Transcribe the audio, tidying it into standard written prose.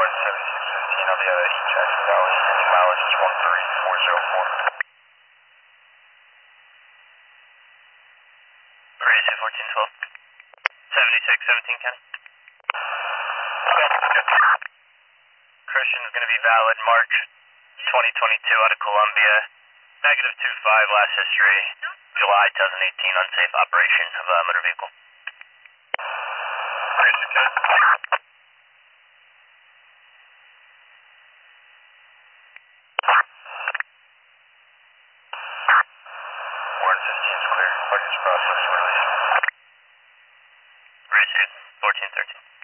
7615 on the East Jackson Valley. Your mileage is 13404. Raise 1412. 7617, Ken. Christian is going to be valid March 2022 out of Columbia. Negative 25 last history. July 2018 unsafe operation of a motor vehicle. Raise Ken. Warren 15 is clear. Parties process release. Raise 1413.